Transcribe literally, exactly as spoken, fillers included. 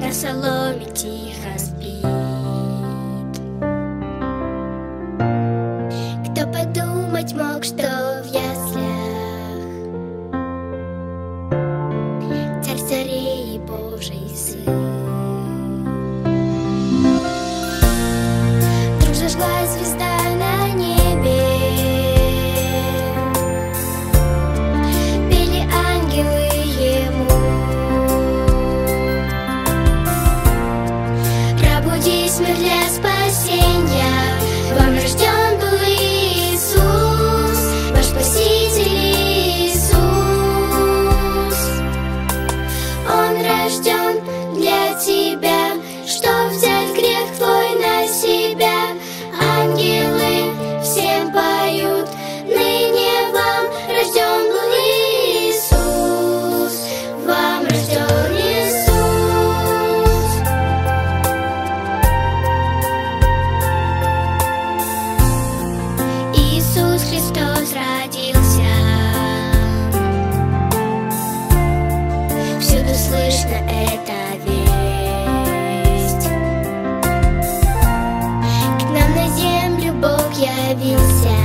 на соломе тихо спит. Кто подумать мог, что в яслях царь царей и Божий сын. Вдруг зажгла звезда на небе, пели ангелы ему. Пробудись, мир, для спасения, вам рожден был Иисус, ваш Спаситель Иисус. Он рожден для тебя, чтоб взять грех твой на себя. Ангелы всем поют, ныне вам рожден был Иисус, вам рожден Иисус. Иисус Христос родился, всюду слышно эта весть. К нам на землю Бог явился,